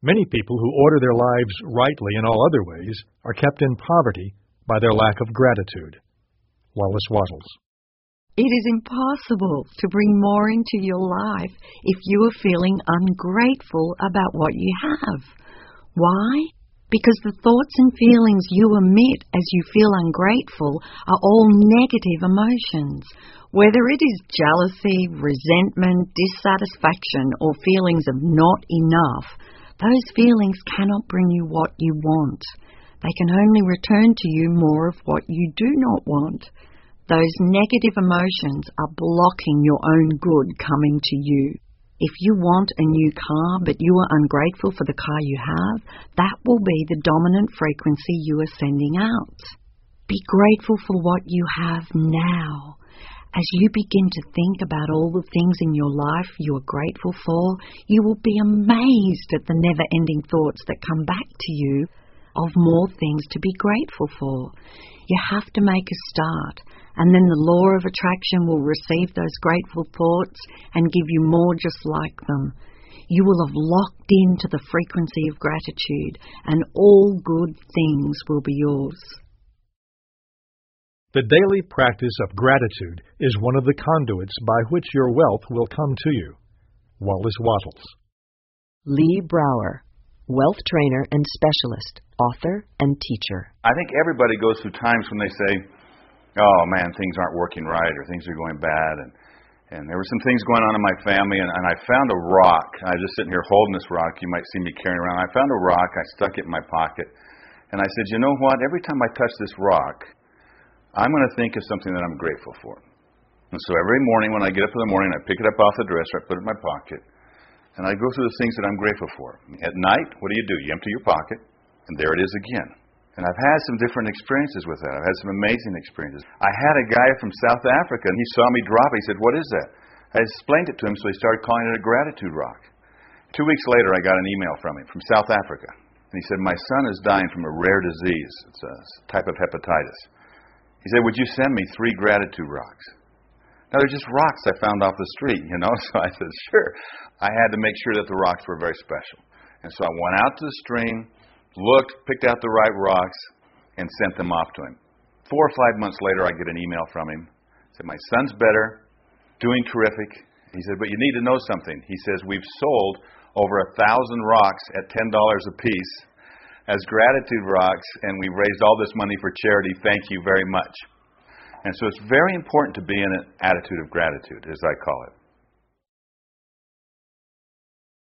Many people who order their lives rightly in all other ways are kept in poverty by their lack of gratitude. Wallace Wattles. It is impossible to bring more into your life if you are feeling ungrateful about what you have. Why? Because the thoughts and feelings you emit as you feel ungrateful are all negative emotions. Whether it is jealousy, resentment, dissatisfaction, or feelings of not enough, those feelings cannot bring you what you want. They can only return to you more of what you do not want. Those negative emotions are blocking your own good coming to you. If you want a new car but you are ungrateful for the car you have, that will be the dominant frequency you are sending out. Be grateful for what you have now. As you begin to think about all the things in your life you are grateful for, you will be amazed at the never-ending thoughts that come back to you of more things to be grateful for. You have to make a start, and then the law of attraction will receive those grateful thoughts and give you more just like them. You will have locked into the frequency of gratitude, and all good things will be yours. The daily practice of gratitude is one of the conduits by which your wealth will come to you. Wallace Wattles. Lee Brower, wealth trainer and specialist, author and teacher. I think everybody goes through times when they say, oh man, things aren't working right, or things are going bad, and there were some things going on in my family, and I found a rock. I was just sitting here holding this rock. You might see me carrying around. I found a rock. I stuck it in my pocket, and I said, you know what? Every time I touch this rock, I'm going to think of something that I'm grateful for. And so every morning when I get up in the morning, I pick it up off the dresser, I put it in my pocket, and I go through the things that I'm grateful for. At night, what do? You empty your pocket, and there it is again. And I've had some different experiences with that. I've had some amazing experiences. I had a guy from South Africa, and he saw me drop it. He said, what is that? I explained it to him, so he started calling it a gratitude rock. 2 weeks later, I got an email from him from South Africa. And he said, my son is dying from a rare disease. It's a type of hepatitis. He said, would you send me 3 gratitude rocks? Now, they're just rocks I found off the street, so I said, sure. I had to make sure that the rocks were very special. And so I went out to the stream, looked, picked out the right rocks, and sent them off to him. 4 or 5 months later, I get an email from him. He said, my son's better, doing terrific. He said, but you need to know something. He says, we've sold over 1,000 rocks at $10 a piece as gratitude rocks, and we've raised all this money for charity. Thank you very much. And so it's very important to be in an attitude of gratitude, as I call it.